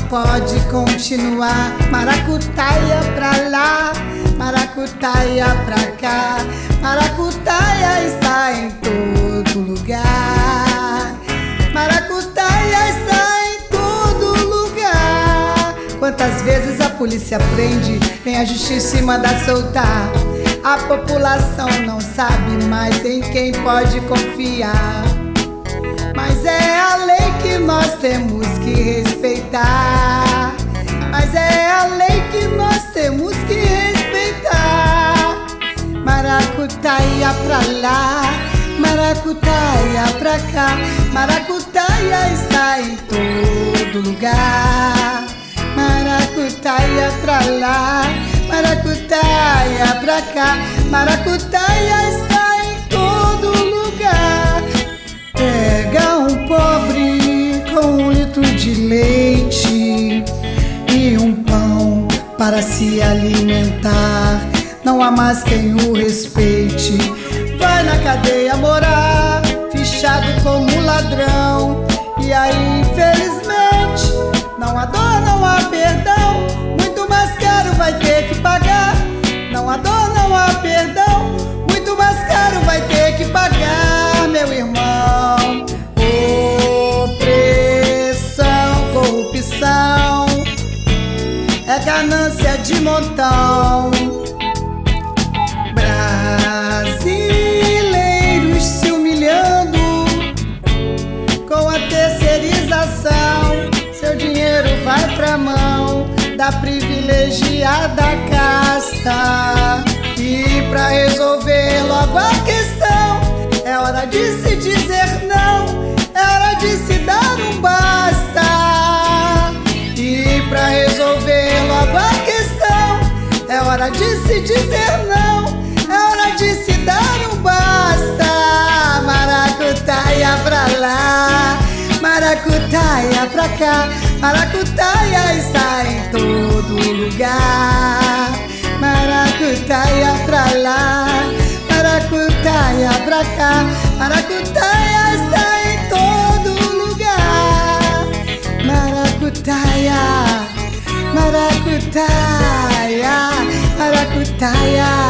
pode continuar. Maracutaia pra lá, maracutaia pra cá, maracutaia está em todo lugar. Maracutaia está em todo lugar. Quantas vezes a polícia prende, vem a justiça e manda soltar. A população não sabe mais em quem pode confiar. Mas é a lei que nós temos que respeitar. Mas é a lei que nós temos que respeitar. Maracutaia pra lá, maracutaia pra cá, maracutaia está em todo lugar. Maracutaia pra lá, maracutaia pra cá, maracutaia está em todo lugar. Pega um pobre com um litro de leite e um pão para se alimentar. Não há mais quem o respeite. Vai na cadeia morar, fichado como ladrão. E aí, infelizmente, não há dor, não há perdão. Muito mais caro vai ter que pagar. Não há dor, não há perdão. Muito mais caro vai ter que pagar, meu irmão. Opressão, corrupção, é ganância de montão. Brasileiros se humilhando com a terceirização. Seu dinheiro vai pra mão da privilegiada casta. E pra resolver logo a questão, é hora de se dizer não, é hora de se dar um basta. E pra resolver logo a questão, é hora de se dizer não, é hora de se dar um basta. Maracutaia pra lá, maracutaia pra cá, maracutaia está em todo lugar. Maracutaia pra lá, maracutaia pra cá, maracutaia está em todo lugar. Maracutaia, maracutaia, maracutaia.